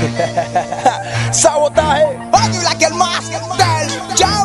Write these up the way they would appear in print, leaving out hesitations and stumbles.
Sabotaje. Oye, la que el más del jam.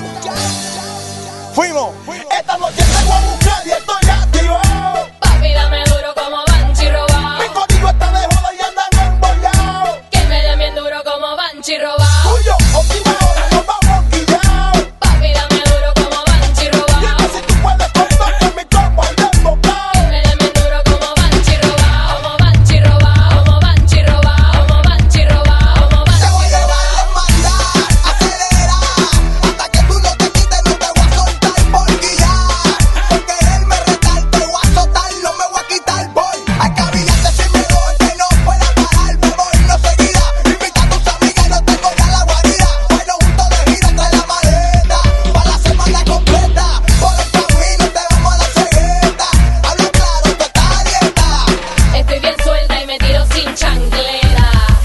Fuimos. Esta noche te voy a buscar y estoy activado. Papi, dame duro como Banshee robado. Mi código está de joda y andan embollados. Que me den bien duro como Banshee robado. Tuyo, última hora, nos vamos guillados. Papi, dame duro como Banshee robado. Dime si tú puedes contar con mi combo y desbocado. Que me den bien duro como Banshee robado. Como Banshee robado. Como Banshee robado. Como Banshee robado. Como Te voy Banshee a llevar robado. en maldad, acelerar. Hasta que tú no te quites, no te voy a soltar por guiar. Porque él me retal, te voy a soltar, no me voy a quitar, voy. Hay que avillarte sin miedo, el que no pueda parar, me voy, no seguirá. Invita a tus amigas y no tengo ya la guarida. Bailo junto de gira, trae la maleta. Pa' la semana completa, por el camino te vamos a dar cegueta. Habla claro, tú estás a dieta. Estoy bien suelta y me tiro sin chanclera.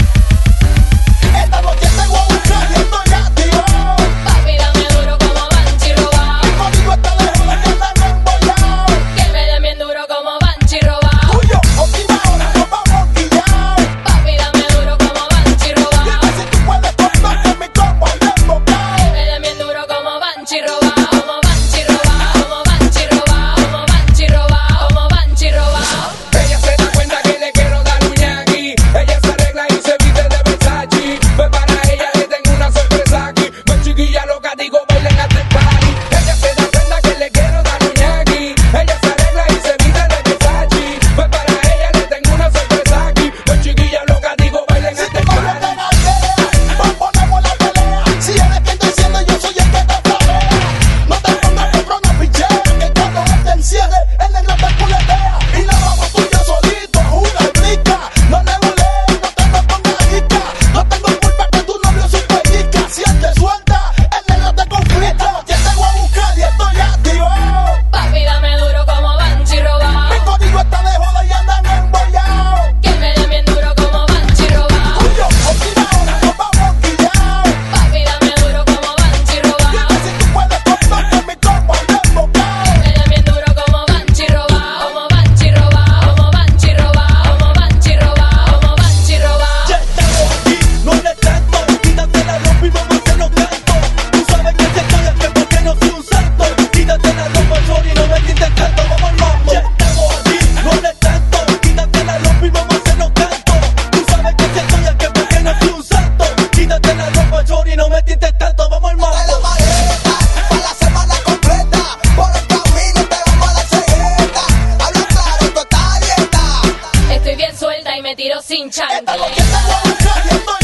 Esta noche te voy a buscar y estoy activado. Papi, dame duro como Banshee robado. Mi código está de joda y andan embollados. Que me den bien duro como Banshee robado. Tuyo, última hora, nos vamos guillados. Papi, dame duro como Banshee robado. Dime si tú puedes contar con mi combo y desbocado. Que me den bien duro como Banshee robado. Como Banshee robado. Como Banshee robado. Como Banshee robado. Como Banshee robado. Ella se da cuenta que le quiero dar un ñaqui. Ella se arregla y se viste de Versace. Pues para ella le tengo una sorpresa aquí. Pues chiquilla loca, digo, bailen hasta el party. Ella se da cuenta que le quiero dar un ñaqui. Ella se arregla y se viste de Versace. Pues para ella le tengo una sorpresa aquí. Pues chiquilla loca, digo, bailen Si hasta tú el no party. me aldea, ponemos la pelea. Si eres quien te enciende, yo soy el que te flavea. No te pongas compro, no pichea. Que cuando él te enciende, el negro te culetea. Y la vamos tuya solito, una rica. No le bolees, no te me pongas rica. No tengo culpa que tu novio se pellizca. Si él te suelta, el negro te conflicta. Ya te voy a buscar y estoy activado. Papi, dame duro como Banshee Mi robado. código está de joda y andan embollados. Que me den bien duro como Banshee robado. Tuyo, última hora, nos vamos guillados. Papi, dame duro como Banshee robado. Dime si tú puedes contar con mi combo y desbocado. Que me den bien duro como Banshee robado. Como Banshee robado. Como Banshee robado. Como Banshee robado. Como Banshee robado. Ya estamos aquí, no eres tanto. Quítate la ropa y vamos a hacernos canto. Tú sabes que si estoy aquí porque no soy un santo. Quítate la ropa, sorry, no me sientes tanto. Vamos al mambo. Ya estamos aquí, no eres tanto. Quítate la ropa y vamos a hacernos canto. Tú sabes que si estoy aquí porque no soy un santo. Quítate la ropa, sorry, no me sientes tanto. Vamos al Trae la mambo. maleta, pa' la semana completa. Por el camino te vamos a dar cegueta. Habla claro, tú estás a dieta. Estoy bien suelta y me tiro sin Esta chanclera. noche te voy a buscar y estoy